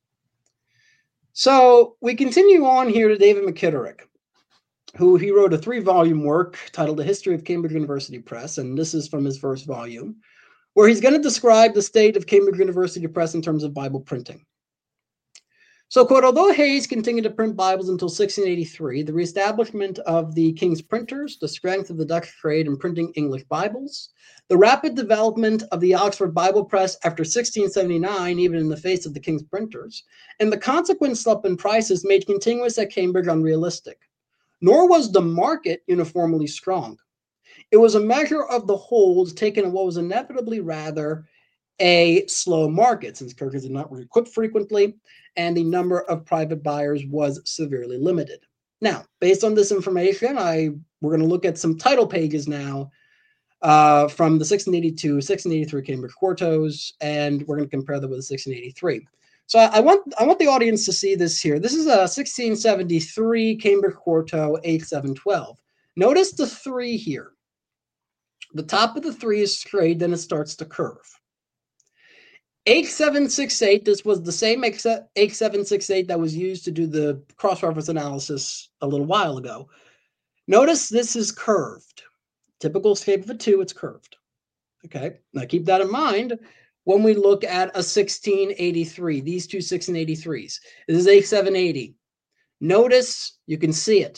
So we continue on here to David McKitterick, who he wrote a three-volume work titled The History of Cambridge University Press, and this is from his first volume, where he's going to describe the state of Cambridge University Press in terms of Bible printing. So, quote, although Hayes continued to print Bibles until sixteen eighty-three, the reestablishment of the King's printers, the strength of the Dutch trade in printing English Bibles, the rapid development of the Oxford Bible Press after sixteen seventy-nine, even in the face of the King's printers, and the consequent slump in prices made continuance at Cambridge unrealistic. Nor was the market uniformly strong. It was a measure of the holds taken in what was inevitably rather a slow market, since Kirkers did not re-equip frequently, and the number of private buyers was severely limited. Now, based on this information, I we're going to look at some title pages now uh, from the sixteen eighty-two, sixteen eighty-three Cambridge Quartos, and we're going to compare them with the sixteen eighty-three. So I, I want I want the audience to see this here. This is a sixteen seventy-three Cambridge Quarto eight seven twelve. Notice the three here. The top of the three is straight, then it starts to curve. eight seven six eight, this was the same eight seven six eight that was used to do the cross-reference analysis a little while ago. Notice this is curved. Typical shape of a two, it's curved. Okay, now keep that in mind when we look at a sixteen eighty-three, these two sixteen eighty-threes. This is eight seven eighty. Notice, you can see it.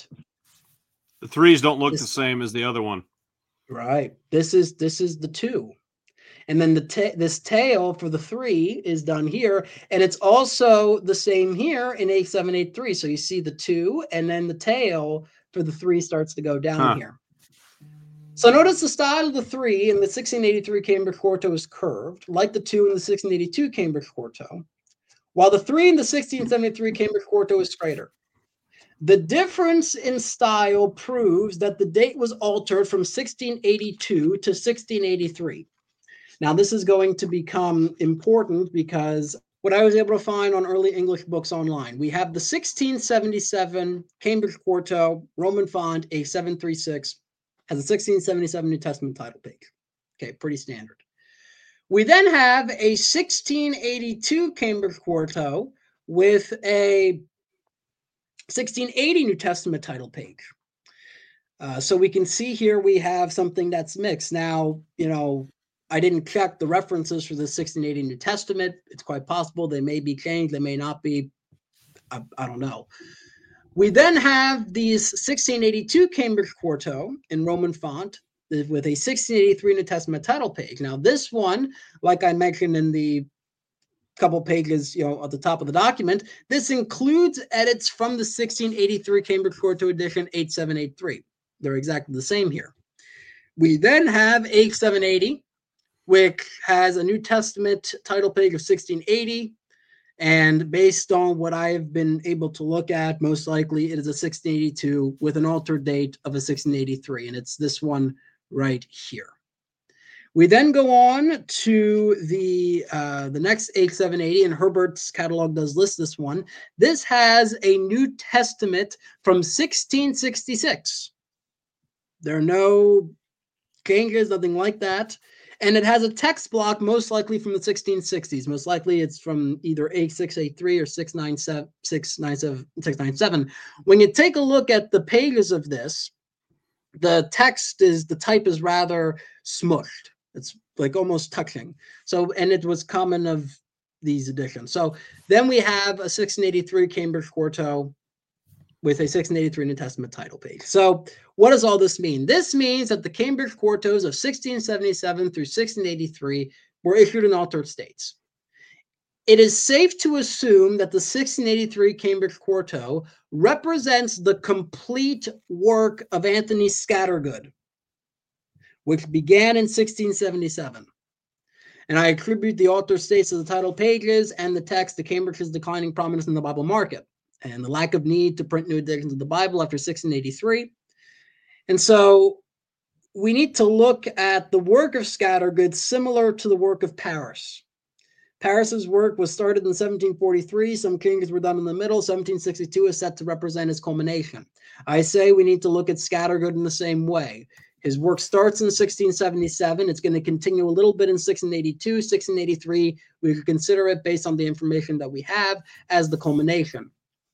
The threes don't look this, the same as the other one. Right. This is this is the two. And then the ta this tail for the three is done here. And it's also the same here in eight seven eight three. So you see the two, and then the tail for the three starts to go down huh. here. So notice the style of the three in the sixteen eighty-three Cambridge Quarto is curved, like the two in the sixteen eighty-two Cambridge Quarto, while the three in the sixteen seventy-three Cambridge Quarto is straighter. The difference in style proves that the date was altered from sixteen eighty-two to sixteen eighty-three. Now, this is going to become important because what I was able to find on early English books online, we have the sixteen seventy-seven Cambridge Quarto, Roman font, A seven thirty-six, has a sixteen seventy-seven New Testament title page. Okay, pretty standard. We then have a sixteen eighty-two Cambridge Quarto with a sixteen eighty New Testament title page. Uh, so we can see here we have something that's mixed. Now, you know, I didn't check the references for the sixteen eighty New Testament. It's quite possible they may be changed. They may not be. I, I don't know. We then have these sixteen eighty-two Cambridge Quarto in Roman font with a sixteen eighty-three New Testament title page. Now, this one, like I mentioned in the couple pages, you know, at the top of the document, this includes edits from the sixteen eighty-three Cambridge Quarto edition eight seven eight three. They're exactly the same here. We then have eight seven eighty, which has a New Testament title page of sixteen eighty. And based on what I've been able to look at, most likely it is a sixteen eighty-two with an altered date of a sixteen eighty-three. And it's this one right here. We then go on to the uh, the next eight seven eighty, and Herbert's catalog does list this one. This has a New Testament from sixteen sixty-six. There are no changes, nothing like that. And it has a text block most likely from the sixteen sixties. Most likely it's from either eight six eight three or six nine seven, six nine seven, six nine seven. When you take a look at the pages of this, the text is, the type is rather smushed. It's like almost touching. So, and it was common of these editions. So then we have a sixteen eighty-three Cambridge Quarto with a sixteen eighty-three New Testament title page. So what does all this mean? This means that the Cambridge Quartos of sixteen seventy-seven through sixteen eighty-three were issued in altered states. It is safe to assume that the sixteen eighty-three Cambridge Quarto represents the complete work of Anthony Scattergood, which began in sixteen seventy-seven. And I attribute the altered states of the title pages and the text to Cambridge's declining prominence in the Bible market and the lack of need to print new editions of the Bible after sixteen eighty-three. And so we need to look at the work of Scattergood similar to the work of Paris. Paris's work was started in seventeen forty-three. Some changes were done in the middle. seventeen sixty-two is set to represent his culmination. I say we need to look at Scattergood in the same way. His work starts in sixteen seventy-seven. It's going to continue a little bit in sixteen eighty-two, sixteen eighty-three. We could consider it, based on the information that we have, as the culmination.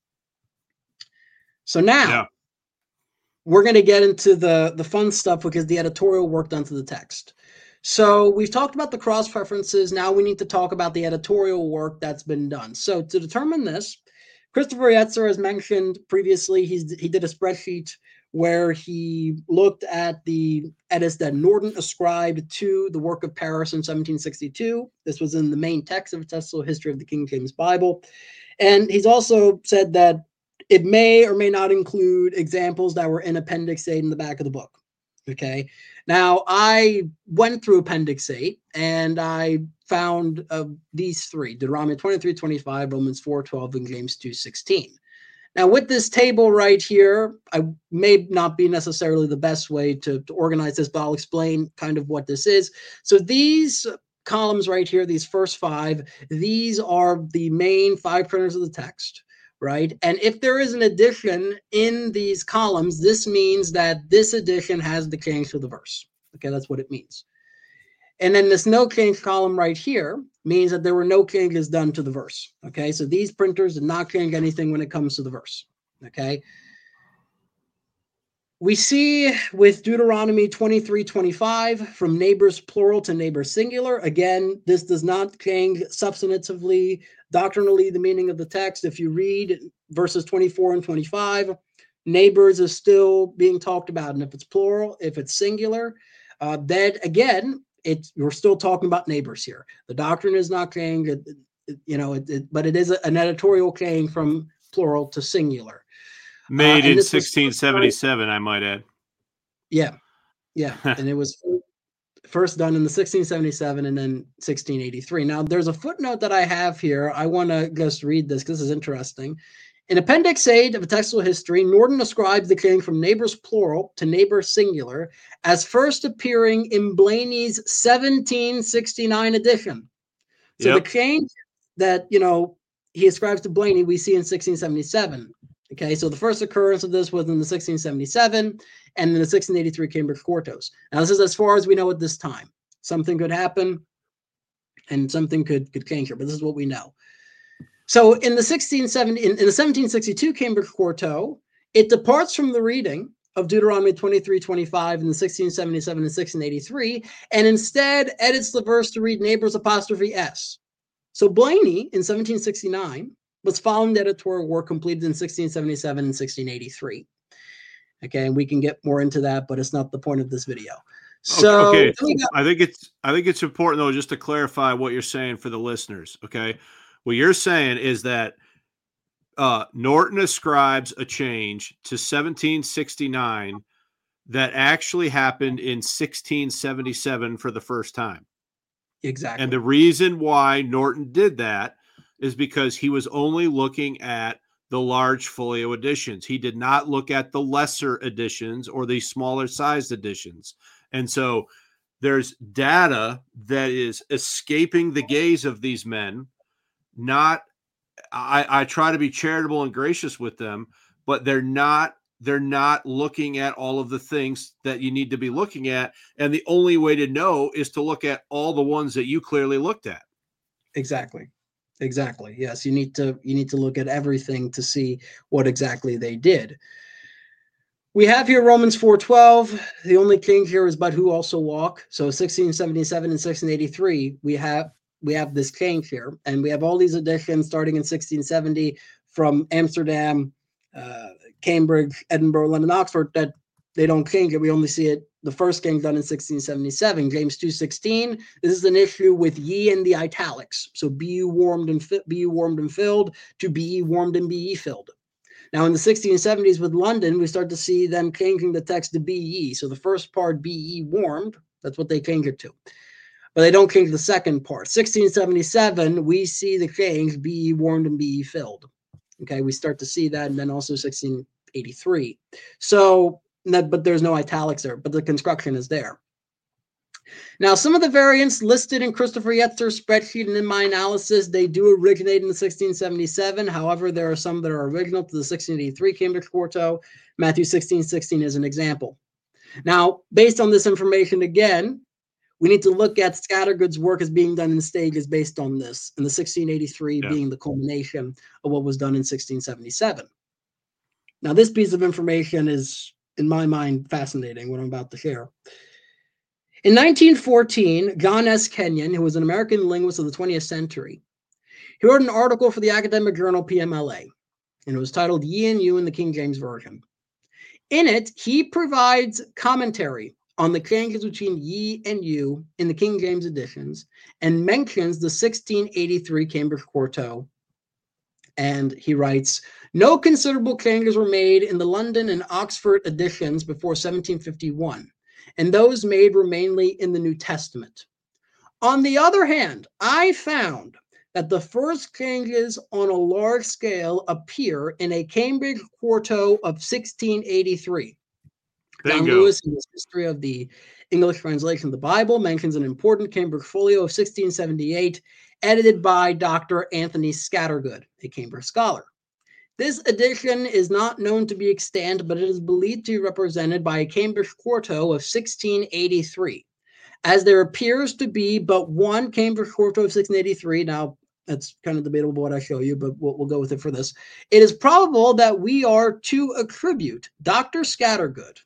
So now yeah. we're going to get into the, the fun stuff, which is the editorial work done to the text. So we've talked about the cross references. Now we need to talk about the editorial work that's been done. So to determine this, Christopher Yetzer, as mentioned previously, he's, he did a spreadsheet where he looked at the edits that Norton ascribed to the work of Paris in seventeen sixty-two. This was in the main text of a textual history of the King James Bible. And he's also said that it may or may not include examples that were in Appendix eight in the back of the book. Okay. Now, I went through Appendix eight and I found uh, these three: Deuteronomy twenty-three twenty-five, Romans four twelve, and James two sixteen. Now, with this table right here, I may not be necessarily the best way to, to organize this, but I'll explain kind of what this is. So these columns right here, these first five, these are the main five printers of the text, right? And if there is an addition in these columns, this means that this edition has the change to the verse. Okay, that's what it means. And then this no change column right here means that there were no changes done to the verse. Okay, so these printers did not change anything when it comes to the verse. Okay. We see with Deuteronomy twenty-three twenty-five, from neighbors plural to neighbors singular. Again, this does not change substantively, doctrinally, the meaning of the text. If you read verses twenty-four and twenty-five, neighbors is still being talked about. And if it's plural, if it's singular, uh, then again, it's, you're still talking about neighbors here. The doctrine is not changed, it, it, you know, it, it, but it is an editorial change from plural to singular. Made uh, in sixteen seventy-seven, I might add. Yeah, yeah, and it was first done in the sixteen seventy-seven and then sixteen eighty-three. Now, there's a footnote that I have here. I want to just read this because this is interesting. In Appendix eight of a textual history, Norton ascribes the change from neighbors plural to neighbors singular as first appearing in Blaney's seventeen sixty-nine edition. So yep. The change that, you know, he ascribes to Blaney, we see in sixteen seventy-seven. Okay, so the first occurrence of this was in the sixteen seventy-seven and in the sixteen eighty-three Cambridge Quartos. Now, this is as far as we know at this time. Something could happen and something could, could change here, but this is what we know. So in the sixteen seventy, in, in the seventeen sixty-two Cambridge Quarto, it departs from the reading of Deuteronomy twenty-three twenty-five in the sixteen seventy-seven and sixteen eighty-three, and instead edits the verse to read neighbors apostrophe S. So Blaney in seventeen sixty-nine was following the editorial work completed in sixteen seventy-seven and sixteen eighty-three. Okay, and we can get more into that, but it's not the point of this video. So okay, okay. I think it's I think it's important though, just to clarify what you're saying for the listeners. Okay, what you're saying is that uh, Norton ascribes a change to seventeen sixty-nine that actually happened in sixteen seventy-seven for the first time. Exactly. And the reason why Norton did that is because he was only looking at the large folio editions. He did not look at the lesser editions or the smaller sized editions. And so there's data that is escaping the gaze of these men. Not, I, I try to be charitable and gracious with them, but they're not, they're not looking at all of the things that you need to be looking at. And the only way to know is to look at all the ones that you clearly looked at. Exactly. Exactly. Yes, you need to you need to look at everything to see what exactly they did. We have here Romans four twelve. The only change here is but who also walk. So sixteen seventy-seven and sixteen eighty-three, we have we have this change here, and we have all these editions starting in sixteen seventy from Amsterdam, uh, Cambridge, Edinburgh, London, Oxford, that they don't change it. We only see it the first change done in sixteen seventy-seven. James two sixteen. This is an issue with ye in the italics. So be you warmed and fi- be you warmed and filled to be ye warmed and be ye filled. Now in the sixteen seventies with London, we start to see them changing the text to be ye. So the first part, be ye warmed, that's what they change it to. But they don't change the second part. sixteen seventy-seven, we see the change, be ye warmed and be ye filled. Okay, we start to see that, and then also sixteen eighty-three. So but there's no italics there, but the construction is there. Now, some of the variants listed in Christopher Yetzer's spreadsheet and in my analysis, they do originate in the sixteen seventy-seven. However, there are some that are original to the sixteen eighty-three Cambridge Quarto. Matthew sixteen sixteen is an example. Now, based on this information, again, we need to look at Scattergood's work as being done in stages based on this, and the sixteen eighty-three yeah. being the culmination of what was done in sixteen seventy-seven. Now, this piece of information is, in my mind, fascinating, what I'm about to share. In nineteen fourteen, John S. Kenyon, who was an American linguist of the twentieth century, he wrote an article for the academic journal P M L A, and it was titled Ye and You in the King James Version. In it, he provides commentary on the changes between ye and you in the King James editions and mentions the sixteen eighty-three Cambridge Quarto. And he writes, no considerable changes were made in the London and Oxford editions before seventeen fifty-one, and those made were mainly in the New Testament. On the other hand, I found that the first changes on a large scale appear in a Cambridge Quarto of sixteen eighty-three. John Lewis, in his History of the English Translation of the Bible, mentions an important Cambridge Folio of sixteen seventy-eight, edited by Doctor Anthony Scattergood, a Cambridge scholar. This edition is not known to be extant, but it is believed to be represented by a Cambridge Quarto of sixteen eighty-three. As there appears to be but one Cambridge Quarto of sixteen eighty-three, now that's kind of debatable what I show you, but we'll, we'll go with it for this. It is probable that we are to attribute Doctor Scattergood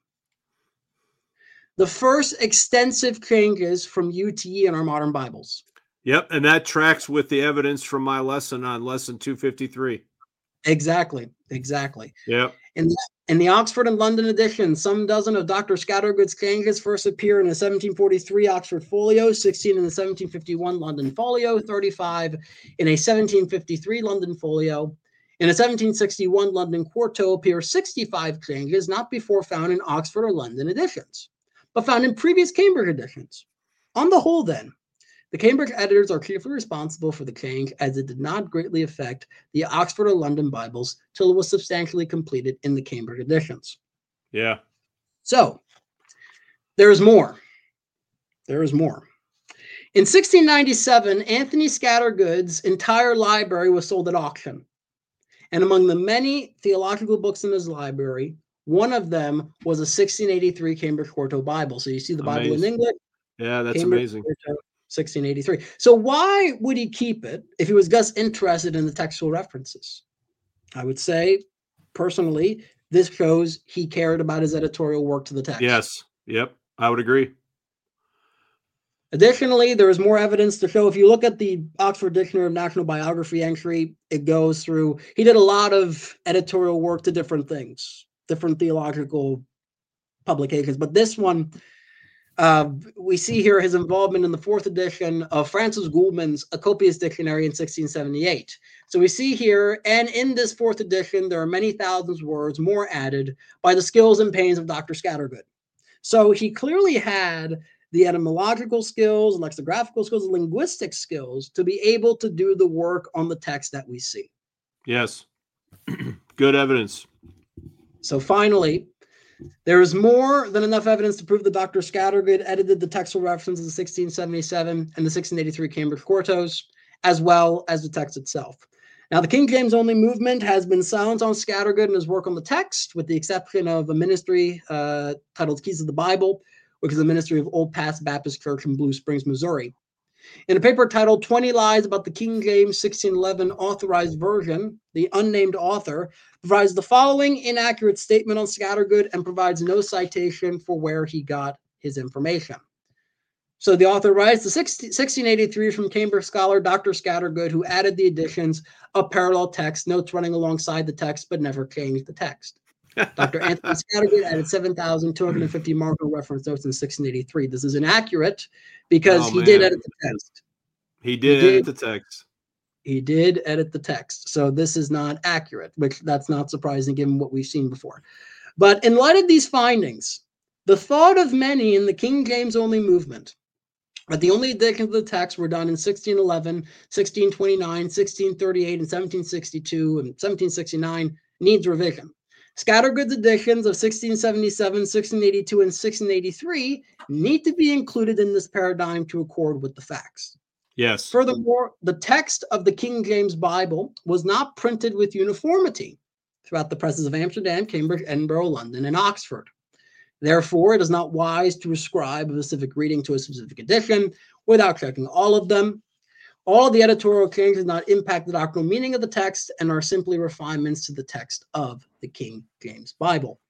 the first extensive changes from U to ye in our modern Bibles. Yep, and that tracks with the evidence from my lesson on lesson two fifty-three. Exactly, exactly. Yep. In the, in the Oxford and London edition, some dozen of Doctor Scattergood's changes first appear in the seventeen forty-three Oxford Folio, sixteen in the seventeen fifty-one London Folio, thirty-five in a seventeen fifty-three London Folio. In a seventeen sixty-one London Quarto appear sixty-five changes not before found in Oxford or London editions, but found in previous Cambridge editions. On the whole, then, the Cambridge editors are chiefly responsible for the change, as it did not greatly affect the Oxford or London Bibles till it was substantially completed in the Cambridge editions. Yeah. So, there is more. There is more. In sixteen ninety-seven, Anthony Scattergood's entire library was sold at auction. And among the many theological books in his library, one of them was a sixteen eighty-three Cambridge Quarto Bible. So you see the Bible Amazing. in English. Yeah, that's Cambridge amazing. Quarto, sixteen eighty-three. So why would he keep it if he was just interested in the textual references? I would say, personally, this shows he cared about his editorial work to the text. Yes. Yep. I would agree. Additionally, there is more evidence to show, if you look at the Oxford Dictionary of National Biography entry, it goes through, he did a lot of editorial work to different things, different theological publications. But this one, uh, we see here his involvement in the fourth edition of Francis Gouldman's A Copious Dictionary in sixteen seventy-eight. So we see here, and in this fourth edition, there are many thousands of words more added by the skills and pains of Doctor Scattergood. So he clearly had the etymological skills, lexicographical skills, linguistic skills to be able to do the work on the text that we see. Yes. Good evidence. So finally, there is more than enough evidence to prove that Doctor Scattergood edited the textual references of sixteen seventy-seven and the sixteen eighty-three Cambridge Quartos, as well as the text itself. Now, the King James only movement has been silent on Scattergood and his work on the text, with the exception of a ministry uh, titled Keys of the Bible, which is a ministry of Old Paths Baptist Church in Blue Springs, Missouri. In a paper titled twenty Lies About the King James sixteen eleven Authorized Version, the unnamed author provides the following inaccurate statement on Scattergood and provides no citation for where he got his information. So the author writes, the sixteen eighty-three from Cambridge scholar Doctor Scattergood, who added the additions of parallel text, notes running alongside the text, but never changed the text. Doctor Anthony Scattergood added seven thousand two hundred fifty marker reference notes in sixteen eighty-three. This is inaccurate because Oh, he man. did edit the text. He did, He edit did. the text. He did edit the text. So this is not accurate, which that's not surprising given what we've seen before. But in light of these findings, the thought of many in the King James only movement that the only additions of the text were done in sixteen eleven, sixteen twenty-nine, sixteen thirty-eight, and seventeen sixty-two, and seventeen sixty-nine needs revision. Scattergood's editions of sixteen seventy-seven, sixteen eighty-two, and sixteen eighty-three need to be included in this paradigm to accord with the facts. Yes. Furthermore, the text of the King James Bible was not printed with uniformity throughout the presses of Amsterdam, Cambridge, Edinburgh, London, and Oxford. Therefore, it is not wise to ascribe a specific reading to a specific edition without checking all of them. All of the editorial changes do not impact the doctrinal meaning of the text and are simply refinements to the text of the King James Bible.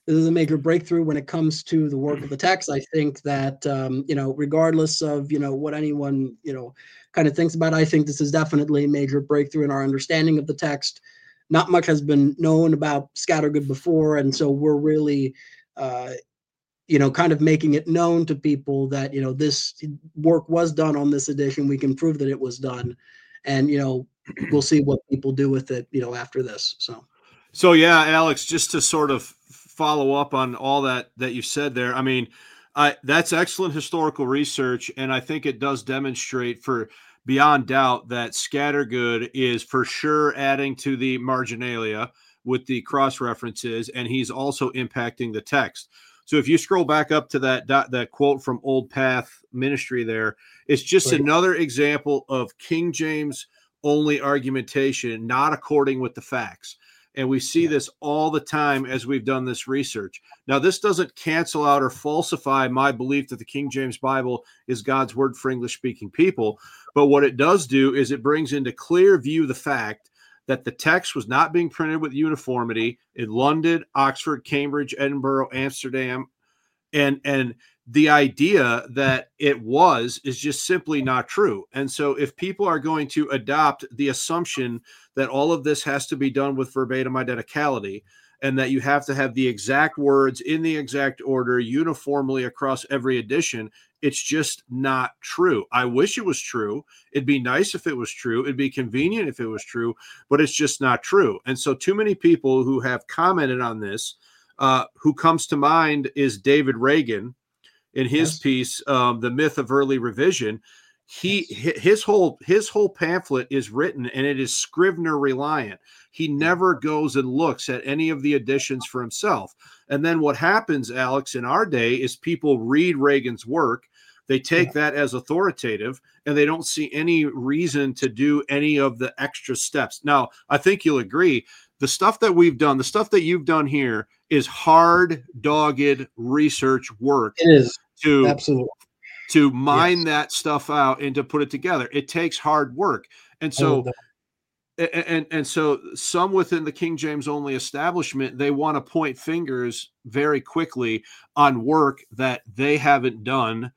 this is a major breakthrough when it comes to the work of the text. I think that, um, you know, regardless of, you know, what anyone, you know, kind of thinks about, I think this is definitely a major breakthrough in our understanding of the text. Not much has been known about Scattergood before, and so we're really, uh, you know, kind of making it known to people that, you know, this work was done on this edition. We can prove that it was done, and, you know, we'll see what people do with it, you know, after this. So, so yeah, Alex, just to sort of follow up on all that that you said there. I mean, I that's excellent historical research, and I think it does demonstrate for beyond doubt that Scattergood is for sure adding to the marginalia with the cross references, and he's also impacting the text. So if you scroll back up to that that quote from Old Path Ministry there, it's just right. another example of King James only argumentation, not according with the facts. And we see Yeah. this all the time as we've done this research. Now, this doesn't cancel out or falsify my belief that the King James Bible is God's word for English-speaking people. But what it does do is it brings into clear view the fact that the text was not being printed with uniformity in London, Oxford, Cambridge, Edinburgh, Amsterdam, and and the idea that it was is just simply not true. And so if people are going to adopt the assumption that all of this has to be done with verbatim identicality, and that you have to have the exact words in the exact order uniformly across every edition, it's just not true. I wish it was true. It'd be nice if it was true. It'd be convenient if it was true, but it's just not true. And so too many people who have commented on this, uh, who comes to mind is David Reagan in his Yes. piece, um, The Myth of Early Revision. He Yes. his whole his whole pamphlet is written, and it is Scrivener reliant. He never goes and looks at any of the editions for himself. And then what happens, Alex, in our day is people read Reagan's work, they take Yeah. that as authoritative, and they don't see any reason to do any of the extra steps. Now, I think you'll agree, the stuff that we've done, the stuff that you've done here is hard, dogged research work It is. to Absolutely. to mine Yes. that stuff out and to put it together. It takes hard work. And I love so that. and, and and so some within the King James only establishment, they want to point fingers very quickly on work that they haven't done.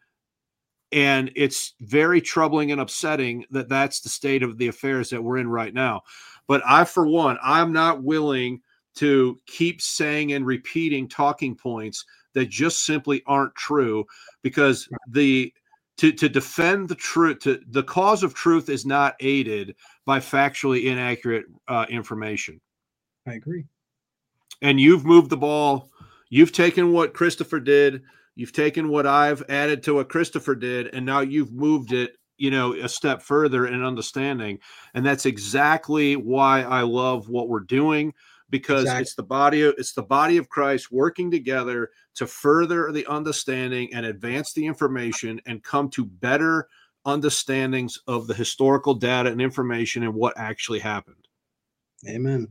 And it's very troubling and upsetting that that's the state of the affairs that we're in right now. But I, for one, I'm not willing to keep saying and repeating talking points that just simply aren't true, because the to, to defend the truth, to the cause of truth is not aided by factually inaccurate uh, information. I agree. And you've moved the ball. You've taken what Christopher did. You've taken what I've added to what Christopher did, and now you've moved it, you know, a step further in understanding. And that's exactly why I love what we're doing, because Exactly. it's the body of, it's the body of Christ working together to further the understanding and advance the information and come to better understandings of the historical data and information and what actually happened. Amen.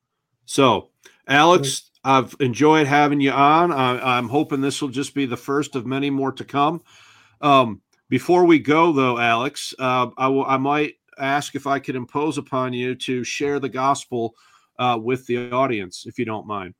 So, Alex, I've enjoyed having you on. I, I'm hoping this will just be the first of many more to come. Um, before we go, though, Alex, uh, I, will, I might ask if I could impose upon you to share the gospel uh, with the audience, if you don't mind.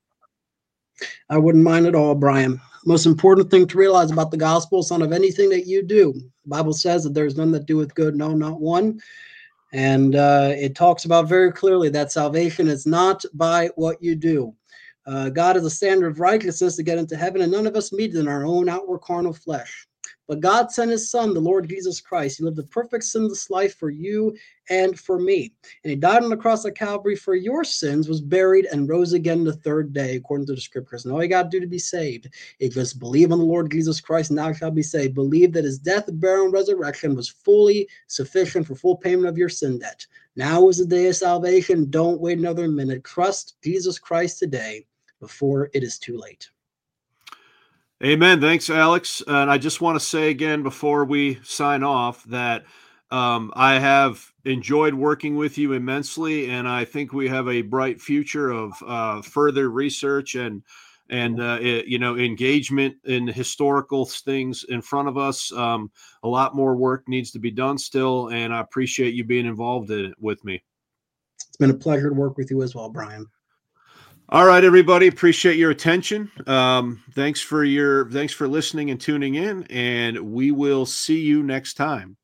I wouldn't mind at all, Brian. Most important thing to realize about the gospel, son, of anything that you do. The Bible says that there's none that doeth good, no, not one. And uh, it talks about very clearly that salvation is not by what you do. Uh, God is a standard of righteousness to get into heaven, and none of us meet it in our own outward carnal flesh. But God sent his son, the Lord Jesus Christ. He lived a perfect sinless life for you and for me. And he died on the cross of Calvary for your sins, was buried, and rose again the third day, according to the scriptures. And all you got to do to be saved is just believe on the Lord Jesus Christ, and thou shalt be saved. Believe that his death, burial, and resurrection was fully sufficient for full payment of your sin debt. Now is the day of salvation. Don't wait another minute. Trust Jesus Christ today before it is too late. Amen. Thanks, Alex. And I just want to say again before we sign off that um, I have enjoyed working with you immensely, and I think we have a bright future of uh, further research and and uh, it, you know engagement in historical things in front of us. Um, a lot more work needs to be done still, and I appreciate you being involved in it with me. It's been a pleasure to work with you as well, Brian. All right, everybody. Appreciate your attention. Um, thanks for your thanks for listening and tuning in, and we will see you next time.